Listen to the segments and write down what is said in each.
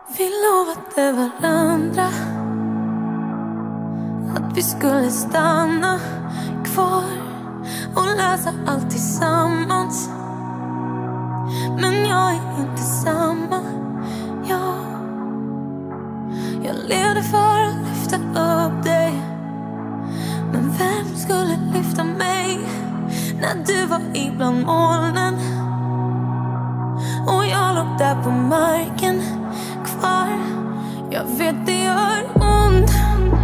Vi lovade varandra att vi skulle stanna kvar och lösa allt tillsammans. Men jag är inte samma. Jag levde för att lyfta upp dig, men vem skulle lyfta mig när du var ibland molnen och jag låg där på marken kvar? Jag vet det gör ont,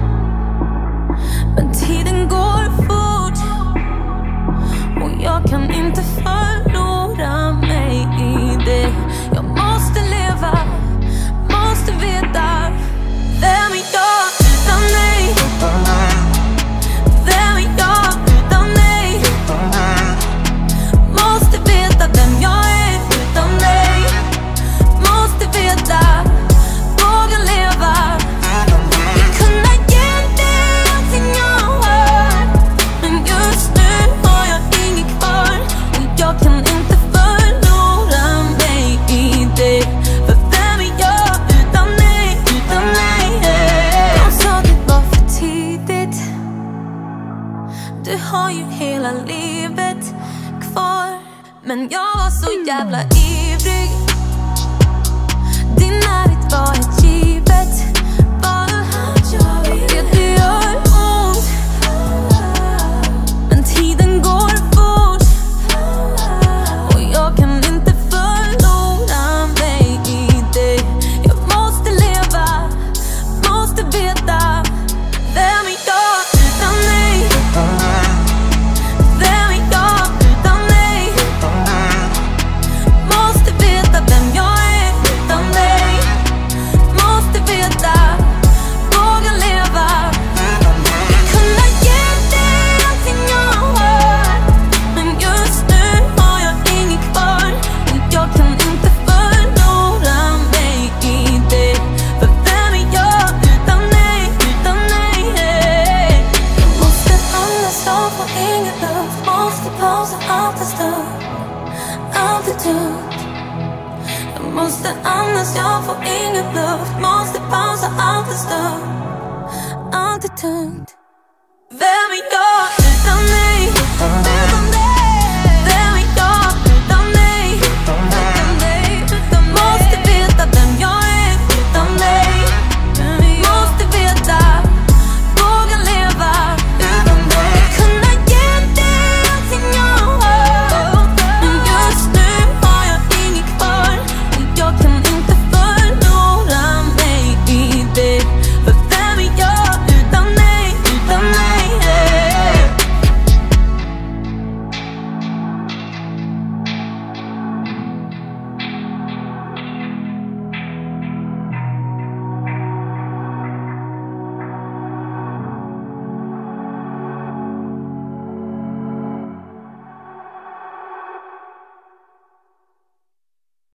men tiden går fort och jag kan inte förlora mig i det. Jag måste leva, måste veta, vem är jag utan dig? Vem är jag utan dig? Måste veta vem jag är utan dig. Måste veta, våga leva. Jag kunde ge dig allting jag har, men just nu har jag inget kvar och jag kan inte förlora mig i det. För vem är jag utan dig, utan dig? De sa det var för tidigt. Du har ju hela livet kvar, men jag var så jävla ivrig. Din närhet var ett givet val. Det gör ont, men tiden går fort och jag kan inte förlora mig i dig. Jag måste leva, måste veta, vem är jag utan dig? Vem är jag utan dig? Måste veta vem jag är utan dig. Måste veta, våga leva. Jag kunde ge dig allting jag har, men just nu har jag inget kvar och jag kan inte förlora mig i det. För vem är jag utan dig, utan dig? Jag måste andas, jag får ingen luft. Måste pausa allt en stund, allt är tungt. Jag måste andas, jag får ingen luft. Måste pausa allt en stund, allt är tungt. Vem är jag utan dig?